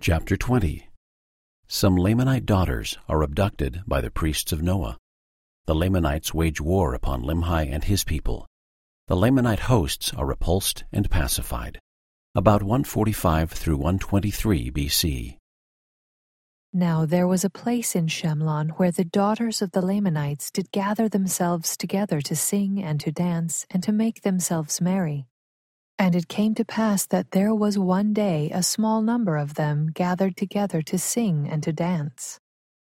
Chapter 20. Some Lamanite daughters are abducted by the priests of Noah. The Lamanites wage war upon Limhi and his people. The Lamanite hosts are repulsed and pacified. About 145 through 123 B.C. Now there was a place in Shemlon where the daughters of the Lamanites did gather themselves together to sing and to dance and to make themselves merry. And it came to pass that there was one day a small number of them gathered together to sing and to dance.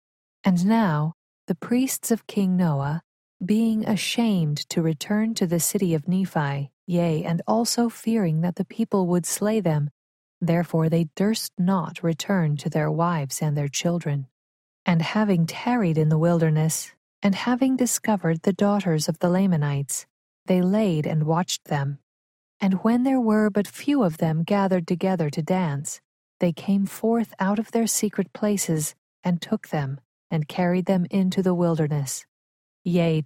And now the priests of King Noah, being ashamed to return to the city of Nephi, yea, and also fearing that the people would slay them, therefore they durst not return to their wives and their children. And having tarried in the wilderness, and having discovered the daughters of the Lamanites, they laid and watched them. And when there were but few of them gathered together to dance, they came forth out of their secret places, and took them, and carried them into the wilderness. Yea,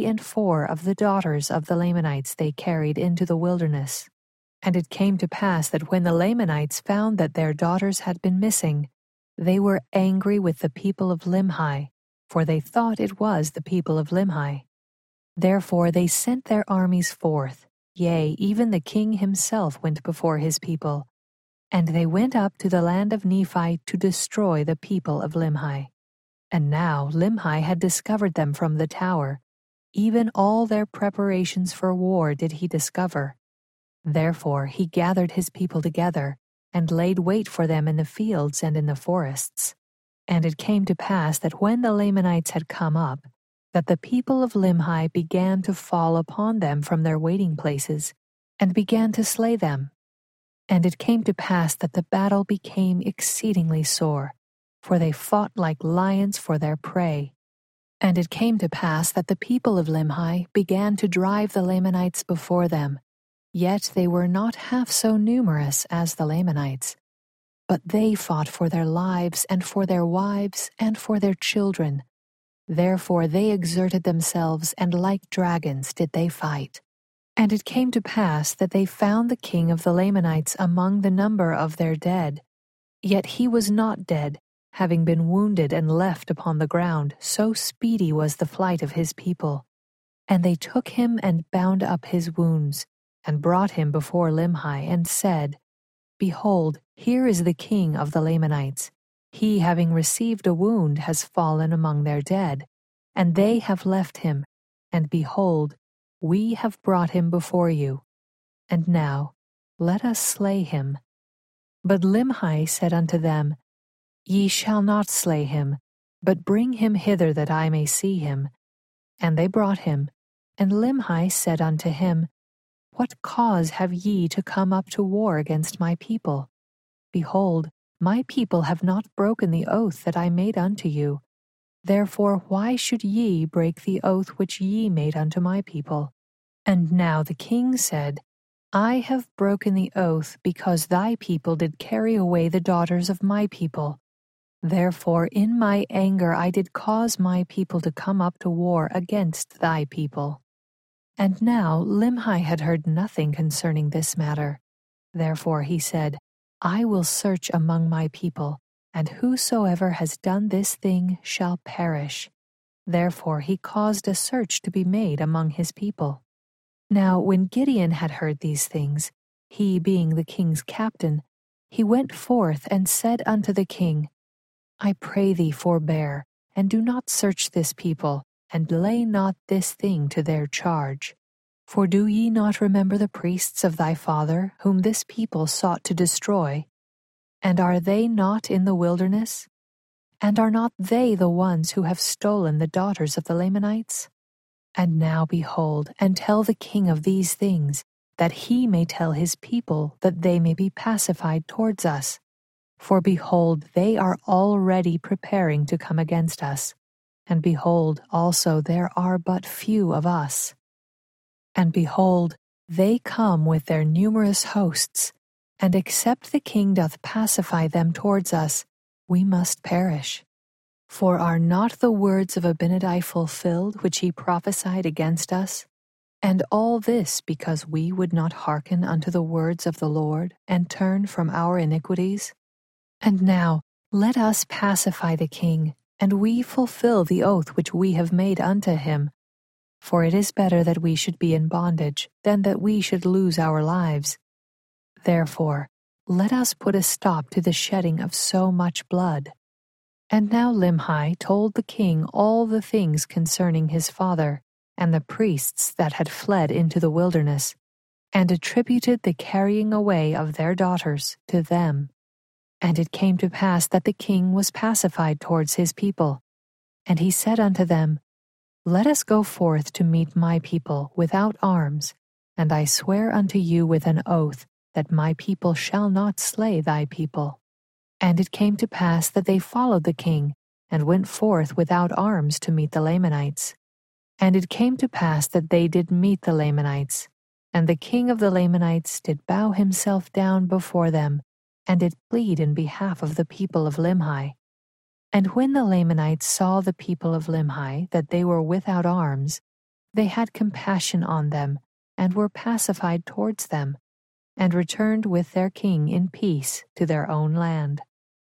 24 of the daughters of the Lamanites they carried into the wilderness. And it came to pass that when the Lamanites found that their daughters had been missing, they were angry with the people of Limhi, for they thought it was the people of Limhi. Therefore they sent their armies forth, yea, even the king himself went before his people, and they went up to the land of Nephi to destroy the people of Limhi. And now Limhi had discovered them from the tower, even all their preparations for war did he discover. Therefore he gathered his people together, and laid wait for them in the fields and in the forests. And it came to pass that when the Lamanites had come up, that the people of Limhi began to fall upon them from their waiting places, and began to slay them. And it came to pass that the battle became exceedingly sore, for they fought like lions for their prey. And it came to pass that the people of Limhi began to drive the Lamanites before them, yet they were not half so numerous as the Lamanites. But they fought for their lives and for their wives and for their children. Therefore they exerted themselves, and like dragons did they fight. And it came to pass that they found the king of the Lamanites among the number of their dead. Yet he was not dead, having been wounded and left upon the ground, so speedy was the flight of his people. And they took him and bound up his wounds, and brought him before Limhi, and said, Behold, here is the king of the Lamanites. He, having received a wound, has fallen among their dead, and they have left him, and behold, we have brought him before you. And now, let us slay him. But Limhi said unto them, Ye shall not slay him, but bring him hither that I may see him. And they brought him, and Limhi said unto him, What cause have ye to come up to war against my people? Behold, my people have not broken the oath that I made unto you. Therefore why should ye break the oath which ye made unto my people? And now the king said, I have broken the oath because thy people did carry away the daughters of my people. Therefore in my anger I did cause my people to come up to war against thy people. And now Limhi had heard nothing concerning this matter. Therefore he said, I will search among my people, and whosoever has done this thing shall perish. Therefore he caused a search to be made among his people. Now when Gideon had heard these things, he being the king's captain, he went forth and said unto the king, I pray thee forbear, and do not search this people, and lay not this thing to their charge. For do ye not remember the priests of thy father, whom this people sought to destroy? And are they not in the wilderness? And are not they the ones who have stolen the daughters of the Lamanites? And now behold, and tell the king of these things, that he may tell his people, that they may be pacified towards us. For behold, they are already preparing to come against us. And behold, also there are but few of us. And behold, they come with their numerous hosts, and except the king doth pacify them towards us, we must perish. For are not the words of Abinadi fulfilled which he prophesied against us? And all this because we would not hearken unto the words of the Lord, and turn from our iniquities? And now let us pacify the king, and we fulfill the oath which we have made unto him. For it is better that we should be in bondage than that we should lose our lives. Therefore, let us put a stop to the shedding of so much blood." And now Limhi told the king all the things concerning his father and the priests that had fled into the wilderness, and attributed the carrying away of their daughters to them. And it came to pass that the king was pacified towards his people. And he said unto them, "Let us go forth to meet my people without arms, and I swear unto you with an oath that my people shall not slay thy people." And it came to pass that they followed the king, and went forth without arms to meet the Lamanites. And it came to pass that they did meet the Lamanites, and the king of the Lamanites did bow himself down before them, and did plead in behalf of the people of Limhi. And when the Lamanites saw the people of Limhi that they were without arms, they had compassion on them, and were pacified towards them, and returned with their king in peace to their own land.